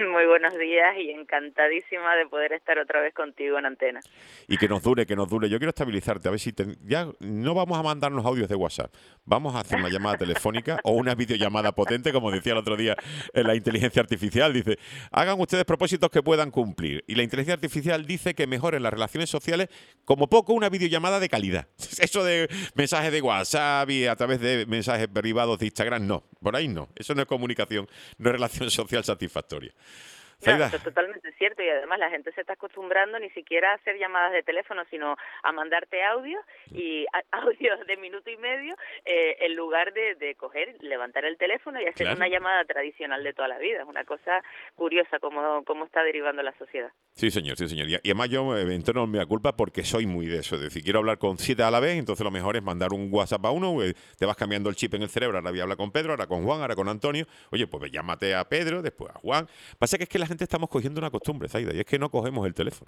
Muy buenos días y encantadísima de poder estar otra vez contigo en antena. Y que nos dure, que nos dure. Yo quiero estabilizarte, a ver si ya no vamos a mandarnos audios de WhatsApp. Vamos a hacer una llamada telefónica o una videollamada potente, como decía el otro día la inteligencia artificial. Dice, hagan ustedes propósitos que puedan cumplir. Y la inteligencia artificial dice que mejoren las relaciones sociales, como poco una videollamada de calidad. Eso de mensajes de WhatsApp y a través de mensajes privados de Instagram, no. Por ahí no. Eso no es comunicación, no es relación social satisfactoria. No, Zaida. eso es totalmente cierto y además la gente se está acostumbrando ni siquiera a hacer llamadas de teléfono, sino a mandarte audios y audios de minuto y medio en lugar de coger, levantar el teléfono y hacer una Claro. llamada tradicional de toda la vida. Es una cosa curiosa cómo está derivando la sociedad. Sí, señor, sí, señor. Y además yo me entorno en mi culpa porque soy muy de eso. Es decir, quiero hablar con 7 a la vez, entonces lo mejor es mandar un WhatsApp a uno, te vas cambiando el chip en el cerebro, ahora voy a hablar con Pedro, ahora con Juan, ahora con Antonio. Oye, pues llámate a Pedro, después a Juan. Pasa que es que la gente estamos cogiendo una costumbre, Zaida, y es que no cogemos el teléfono.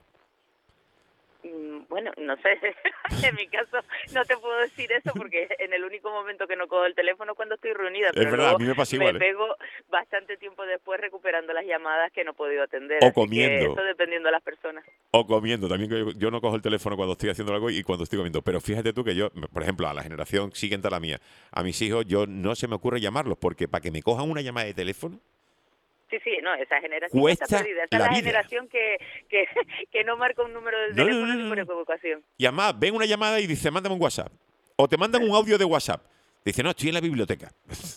Bueno, no sé, en mi caso no te puedo decir eso porque en el único momento que no cojo el teléfono cuando estoy reunida, Es pero verdad, a luego mí me pasa me igual, ¿eh? pego bastante tiempo después recuperando las llamadas que no he podido atender, O así que comiendo. eso dependiendo de las personas. O comiendo, también que yo no cojo el teléfono cuando estoy haciendo algo y cuando estoy comiendo. Pero fíjate tú que yo, por ejemplo, a la generación siguiente a la mía, a mis hijos, yo no se me ocurre llamarlos porque para que me cojan una llamada de teléfono, Sí, no, esa generación está cuesta perdida. Esa es la la vida. generación que, que no marca un número de No, no, teléfono no, ni no, por no. equivocación. Y además, ven una llamada y dice, mándame un WhatsApp. O te mandan un audio de WhatsApp. Dice, no, estoy en la biblioteca.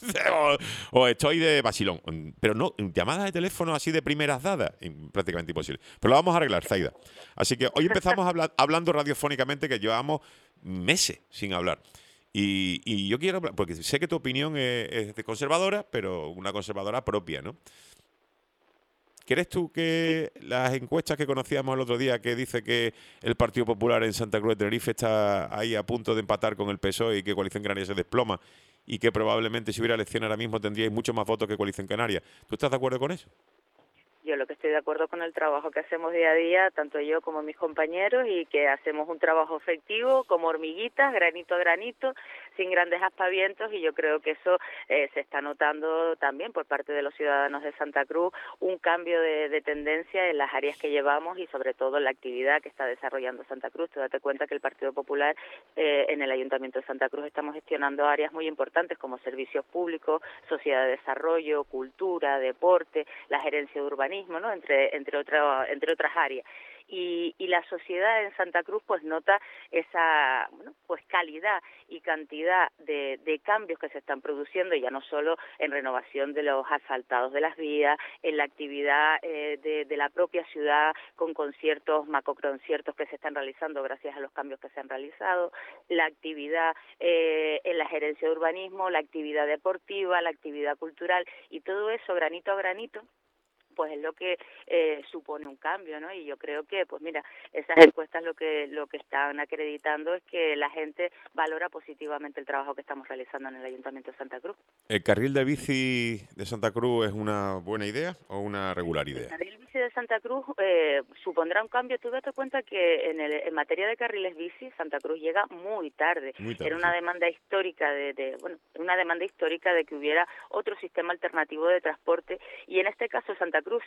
o estoy de vacilón. Pero no, llamadas de teléfono así de primeras dadas, prácticamente imposible. Pero lo vamos a arreglar, Zaida. Así que hoy empezamos hablando radiofónicamente, que llevamos meses sin hablar. Y yo quiero hablar, porque sé que tu opinión es de conservadora, pero una conservadora propia, ¿no? ¿Crees tú Sí. que las encuestas que conocíamos el otro día, que dice que el Partido Popular en Santa Cruz de Tenerife está ahí a punto de empatar con el PSOE y que Coalición Canaria se desploma y que probablemente si hubiera elección ahora mismo tendríais mucho más votos que Coalición Canaria? ¿Tú estás de acuerdo con eso? Yo lo que estoy de acuerdo con el trabajo que hacemos día a día, tanto yo como mis compañeros, y que hacemos un trabajo efectivo, como hormiguitas, granito a granito, sin grandes aspavientos, y yo creo que eso se está notando también por parte de los ciudadanos de Santa Cruz, un cambio de tendencia en las áreas que llevamos y sobre todo en la actividad que está desarrollando Santa Cruz. Tú date cuenta que el Partido Popular en el Ayuntamiento de Santa Cruz estamos gestionando áreas muy importantes como servicios públicos, sociedad de desarrollo, cultura, deporte, la gerencia de urbanismo, ¿no? entre otras áreas. Y la sociedad en Santa Cruz pues nota esa pues calidad y cantidad de cambios que se están produciendo, ya no solo en renovación de los asfaltados de las vías, en la actividad de la propia ciudad con conciertos, macroconciertos que se están realizando gracias a los cambios que se han realizado, la actividad en la gerencia de urbanismo, la actividad deportiva, la actividad cultural, y todo eso granito a granito pues es lo que supone un cambio, ¿no? Y yo creo que, pues mira, esas encuestas lo que están acreditando es que la gente valora positivamente el trabajo que estamos realizando en el Ayuntamiento de Santa Cruz. ¿El carril de bici de Santa Cruz es una buena idea o una regular El idea? carril bici de Santa Cruz supondrá un cambio. Tú date cuenta que en materia de carriles bici Santa Cruz llega muy tarde. Muy Era tarde, una sí. demanda histórica una demanda histórica de que hubiera otro sistema alternativo de transporte, y en este caso Santa Cruz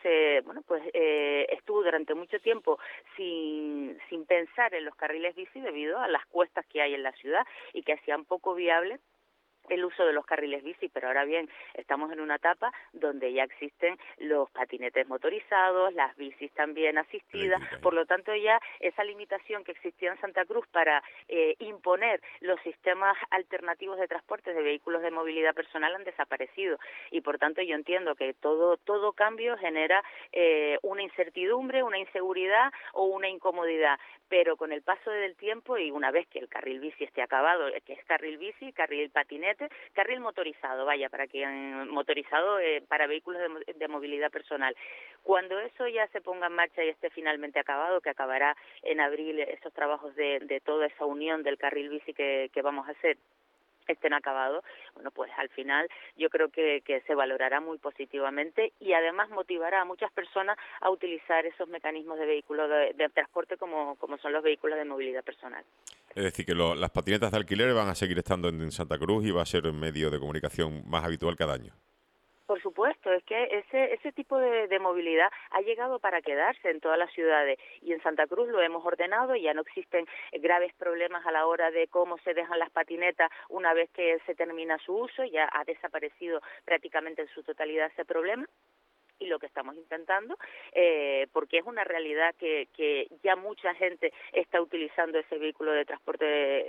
estuvo durante mucho tiempo sin pensar en los carriles bici debido a las cuestas que hay en la ciudad y que hacían poco viable el uso de los carriles bici, pero ahora bien, estamos en una etapa donde ya existen los patinetes motorizados, las bicis también asistidas, Eléctrica por ya. lo tanto ya esa limitación que existía en Santa Cruz para imponer los sistemas alternativos de transporte de vehículos de movilidad personal han desaparecido, y por tanto yo entiendo que todo cambio genera una incertidumbre, una inseguridad o una incomodidad, pero con el paso del tiempo y una vez que el carril bici esté acabado, que es carril bici, carril patinete, carril motorizado, motorizado para vehículos de movilidad personal. Cuando eso ya se ponga en marcha y esté finalmente acabado, que acabará en abril esos trabajos de toda esa unión del carril bici que vamos a hacer, estén acabados, bueno, pues al final yo creo que se valorará muy positivamente y además motivará a muchas personas a utilizar esos mecanismos de vehículos de transporte como son los vehículos de movilidad personal. Es decir, que las patinetas de alquiler van a seguir estando en Santa Cruz y va a ser un medio de comunicación más habitual cada año. Por supuesto, es que ese tipo de movilidad ha llegado para quedarse en todas las ciudades y en Santa Cruz lo hemos ordenado, ya no existen graves problemas a la hora de cómo se dejan las patinetas una vez que se termina su uso, ya ha desaparecido prácticamente en su totalidad ese problema. Y lo que estamos intentando, porque es una realidad que ya mucha gente está utilizando ese vehículo de transporte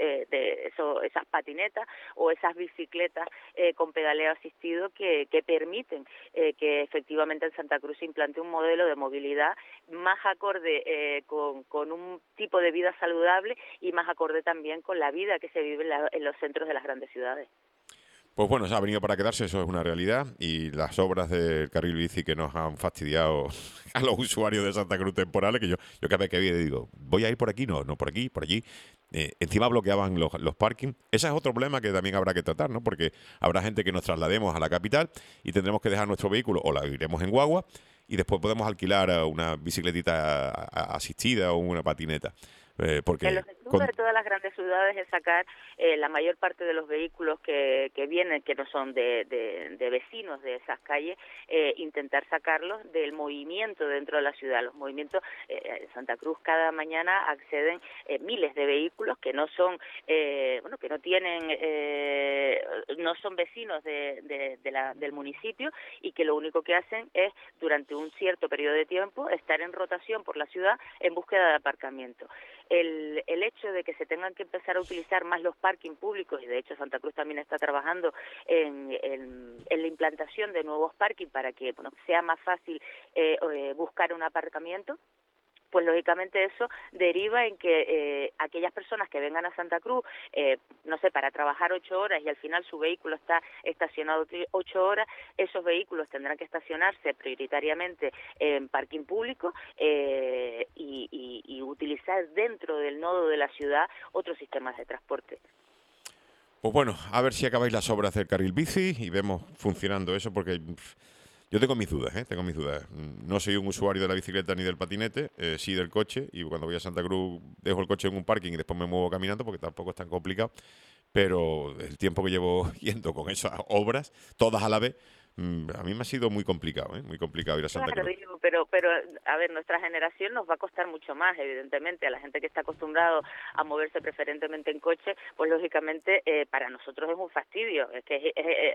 esas patinetas o esas bicicletas con pedaleo asistido que permiten que efectivamente en Santa Cruz se implante un modelo de movilidad más acorde con un tipo de vida saludable y más acorde también con la vida que se vive en los centros de las grandes ciudades. Pues bueno, se ha venido para quedarse, eso es una realidad. Y las obras del carril bici que nos han fastidiado a los usuarios de Santa Cruz temporales, que yo cada vez que digo, voy a ir por aquí, no por aquí, por allí. Encima bloqueaban los parkings. Ese es otro problema que también habrá que tratar, ¿no? Porque habrá gente que nos traslademos a la capital y tendremos que dejar nuestro vehículo o la iremos en guagua y después podemos alquilar una bicicletita asistida o una patineta. Porque El objetivo de todas las grandes ciudades es sacar la mayor parte de los vehículos que vienen, que no son de vecinos de esas calles, intentar sacarlos del movimiento dentro de la ciudad. Los movimientos en Santa Cruz cada mañana acceden miles de vehículos que no son, que no tienen, no son vecinos del municipio y que lo único que hacen es durante un cierto periodo de tiempo estar en rotación por la ciudad en búsqueda de aparcamiento. El hecho de que se tengan que empezar a utilizar más los parking públicos, y de hecho Santa Cruz también está trabajando en la implantación de nuevos parking para que sea más fácil buscar un aparcamiento, pues lógicamente eso deriva en que aquellas personas que vengan a Santa Cruz, no sé, para trabajar 8 horas y al final su vehículo está estacionado 8 horas, esos vehículos tendrán que estacionarse prioritariamente en parking público y utilizar dentro del nodo de la ciudad otros sistemas de transporte. Pues bueno, a ver si acabáis las obras del carril bici y vemos funcionando eso, porque yo tengo mis dudas, tengo mis dudas. No soy un usuario de la bicicleta ni del patinete, sí del coche, y cuando voy a Santa Cruz dejo el coche en un parking y después me muevo caminando porque tampoco es tan complicado, pero el tiempo que llevo yendo con esas obras, todas a la vez, a mí me ha sido muy complicado ir a Santa Claro, Cruz. digo, pero a ver, nuestra generación nos va a costar mucho más, evidentemente, a la gente que está acostumbrado a moverse preferentemente en coche, pues lógicamente para nosotros es un fastidio, es que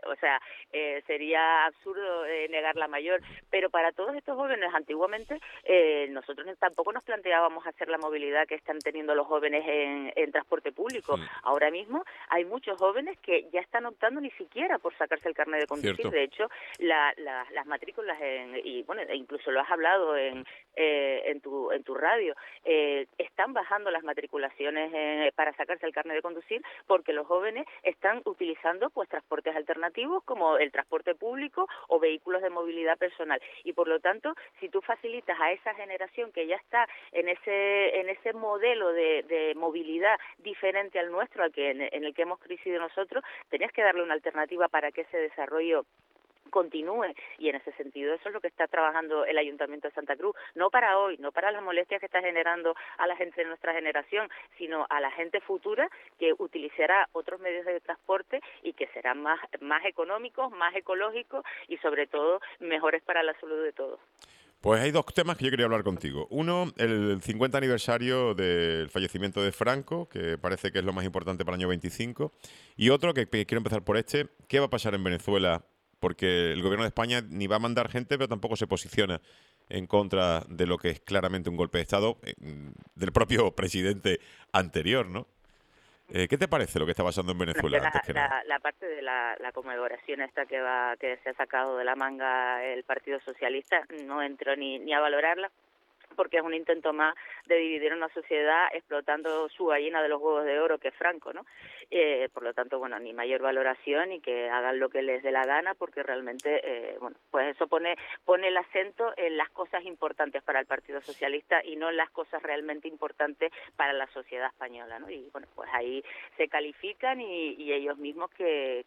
sería absurdo negar la mayor, pero para todos estos jóvenes antiguamente nosotros tampoco nos planteábamos hacer la movilidad que están teniendo los jóvenes en transporte público. Ahora mismo hay muchos jóvenes que ya están optando ni siquiera por sacarse el carnet de conducir. Cierto. De hecho, las matrículas incluso lo has hablado en tu radio, están bajando las matriculaciones para sacarse el carnet de conducir porque los jóvenes están utilizando pues transportes alternativos como el transporte público o vehículos de movilidad personal y por lo tanto si tú facilitas a esa generación que ya está en ese modelo de movilidad diferente al nuestro, en el que hemos crecido nosotros, tenías que darle una alternativa para que ese desarrollo continúe y en ese sentido eso es lo que está trabajando el Ayuntamiento de Santa Cruz, no para hoy, no para las molestias que está generando a la gente de nuestra generación, sino a la gente futura que utilizará otros medios de transporte y que serán más económicos, más ecológicos y sobre todo mejores para la salud de todos. Pues hay dos temas que yo quería hablar contigo. Uno, el 50 aniversario del fallecimiento de Franco, que parece que es lo más importante para el año 25. Y otro, que quiero empezar por este, ¿qué va a pasar en Venezuela? Porque el gobierno de España ni va a mandar gente, pero tampoco se posiciona en contra de lo que es claramente un golpe de Estado del propio presidente anterior, ¿no? ¿Qué te parece lo que está pasando en Venezuela antes que nada? La parte de la conmemoración esta que se ha sacado de la manga el Partido Socialista, no entro ni a valorarla, porque es un intento más de dividir una sociedad explotando su gallina de los huevos de oro, que es Franco, ¿no? Por lo tanto, bueno, ni mayor valoración y que hagan lo que les dé la gana, porque realmente, pues eso pone el acento en las cosas importantes para el Partido Socialista y no en las cosas realmente importantes para la sociedad española, ¿no? Y bueno, pues ahí se califican y ellos mismos que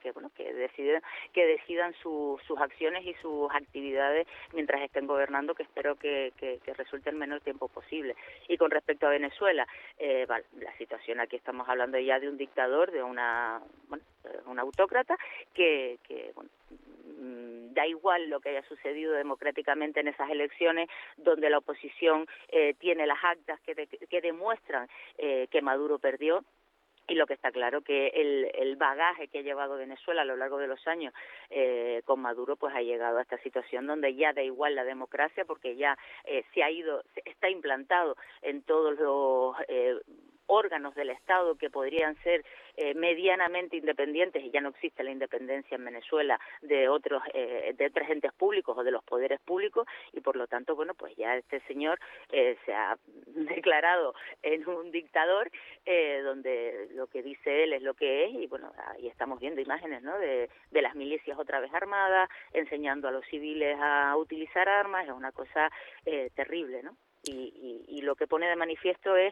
decidan sus acciones y sus actividades mientras estén gobernando, que espero que resulten menor tiempo posible. Y con respecto a Venezuela, vale, la situación aquí estamos hablando ya de un dictador, de una autócrata que bueno, da igual lo que haya sucedido democráticamente en esas elecciones, donde la oposición tiene las actas que demuestran que Maduro perdió. Y lo que está claro que el bagaje que ha llevado Venezuela a lo largo de los años con Maduro, pues ha llegado a esta situación donde ya da igual la democracia, porque ya está implantado en todos los órganos del Estado que podrían ser medianamente independientes, y ya no existe la independencia en Venezuela de otros entes públicos o de los poderes públicos, y por lo tanto, bueno, pues ya este señor se ha declarado en un dictador donde lo que dice él es lo que es, y bueno, ahí estamos viendo imágenes, ¿no?, de las milicias otra vez armadas, enseñando a los civiles a utilizar armas. Es una cosa terrible, ¿no? Y lo que pone de manifiesto es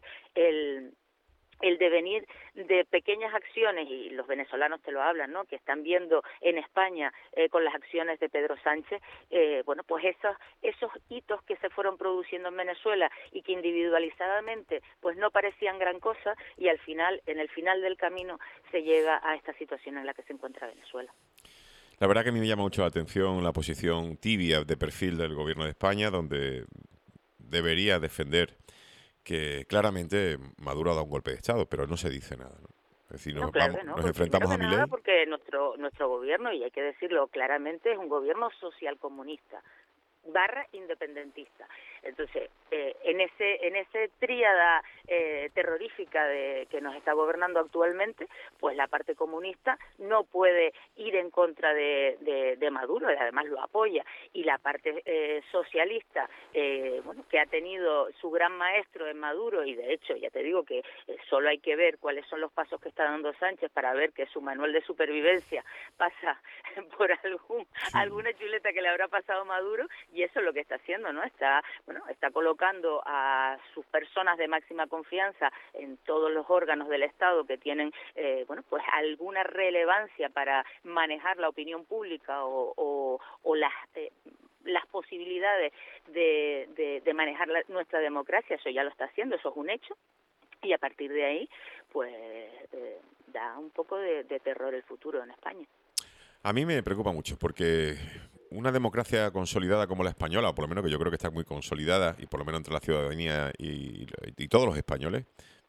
el devenir de pequeñas acciones, y los venezolanos te lo hablan, ¿no?, que están viendo en España con las acciones de Pedro Sánchez, bueno, pues esos hitos que se fueron produciendo en Venezuela y que individualizadamente pues no parecían gran cosa, y al final, en el final del camino, se llega a esta situación en la que se encuentra Venezuela. La verdad que a mí me llama mucho la atención la posición tibia de perfil del gobierno de España, donde debería defender que claramente Maduro ha dado un golpe de Estado, pero no se dice nada, ¿no? Es decir, No, claro que no, nos enfrentamos a nada, Milei. porque nuestro gobierno, y hay que decirlo claramente, es un gobierno socialcomunista / independentista. Entonces, en ese tríada terrorífica que nos está gobernando actualmente, pues la parte comunista no puede ir en contra de Maduro, y además lo apoya, y la parte socialista, bueno, que ha tenido su gran maestro en Maduro, y de hecho, ya te digo que solo hay que ver cuáles son los pasos que está dando Sánchez para ver que su manual de supervivencia pasa por alguna chuleta que le habrá pasado a Maduro, y eso es lo que está haciendo, ¿no? Está colocando a sus personas de máxima confianza en todos los órganos del Estado que tienen, bueno, pues alguna relevancia para manejar la opinión pública o las posibilidades de manejar nuestra democracia. Eso ya lo está haciendo, eso es un hecho, y a partir de ahí, pues da un poco de terror el futuro en España. A mí me preocupa mucho porque una democracia consolidada como la española, o por lo menos que yo creo que está muy consolidada, y por lo menos entre la ciudadanía y todos los españoles,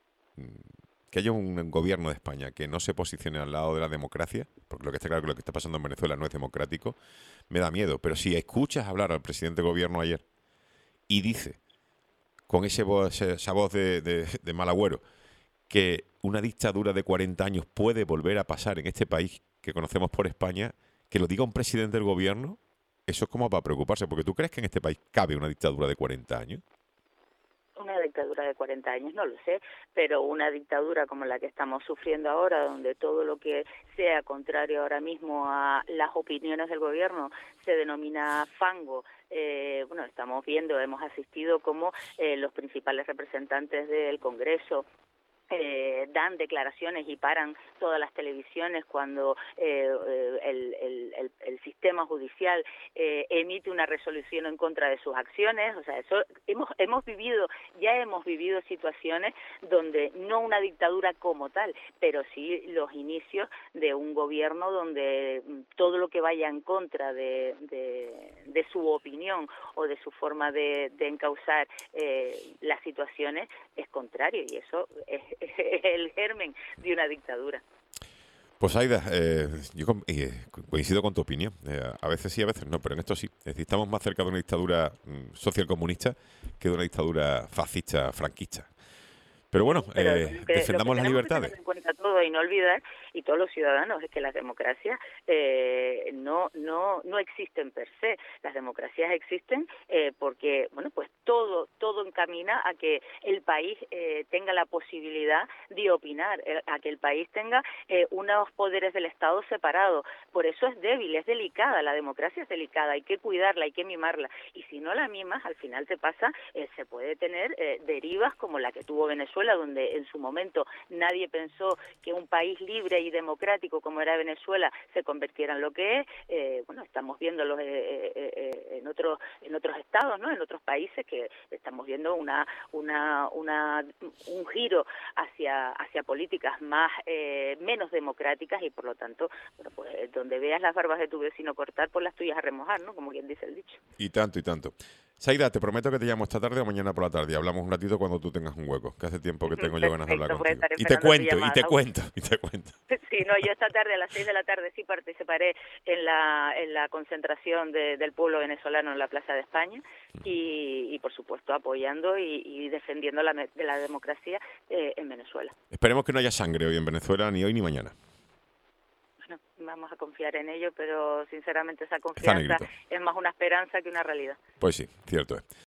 que haya un gobierno de España que no se posicione al lado de la democracia, porque lo que está claro que lo que está pasando en Venezuela no es democrático, me da miedo. Pero si escuchas hablar al presidente de gobierno ayer y dice, con esa voz de mal agüero, que una dictadura de 40 años puede volver a pasar en este país que conocemos por España, que lo diga un presidente del gobierno, eso es como para preocuparse, porque ¿tú crees que en este país cabe una dictadura de 40 años? Una dictadura de 40 años, no lo sé, pero una dictadura como la que estamos sufriendo ahora, donde todo lo que sea contrario ahora mismo a las opiniones del gobierno se denomina fango. Bueno, estamos viendo, hemos asistido como los principales representantes del Congreso dan declaraciones y paran todas las televisiones cuando el sistema judicial emite una resolución en contra de sus acciones. O sea, eso hemos vivido situaciones donde no una dictadura como tal, pero sí los inicios de un gobierno donde todo lo que vaya en contra de su opinión o de su forma de encauzar las situaciones es contrario, y eso es el germen de una dictadura. Pues Aida, yo coincido con tu opinión. A veces sí, a veces no, pero en esto sí. Es decir, estamos más cerca de una dictadura socialcomunista que de una dictadura fascista, franquista. Pero bueno, defendamos las libertades. Tener en cuenta todo y no olvidar, y todos los ciudadanos, es que las democracias no existen per se. Las democracias existen porque, bueno, pues todo encamina a que el país tenga la posibilidad de opinar, a que el país tenga unos poderes del Estado separados. Por eso es débil, es delicada, la democracia es delicada, hay que cuidarla, hay que mimarla, y si no la mimas, al final te pasa, se puede tener derivas como la que tuvo Venezuela, donde en su momento nadie pensó que un país libre y país democrático como era Venezuela se convirtiera en lo que es. Bueno, estamos viendo en otros estados, ¿no? En otros países que estamos viendo un giro hacia políticas menos democráticas y por lo tanto, bueno, pues donde veas las barbas de tu vecino cortar, pues las tuyas a remojar, ¿no? Como quien dice el dicho. Y tanto, y tanto. Zaida, te prometo que te llamo esta tarde o mañana por la tarde. Hablamos un ratito cuando tú tengas un hueco, que hace tiempo que tengo yo ganas de hablar Perfecto, contigo. pues Y te estaré esperando tu cuento, y te llamada. cuento, y te cuento. Sí, no, yo esta tarde a las 6 de la tarde sí participaré en la concentración del pueblo venezolano en la Plaza de España y por supuesto apoyando y defendiendo la democracia en Venezuela. Esperemos que no haya sangre hoy en Venezuela, ni hoy ni mañana. Bueno, vamos a confiar en ello, pero sinceramente esa Está confianza negrito. es más una esperanza que una realidad. Pues sí, cierto es.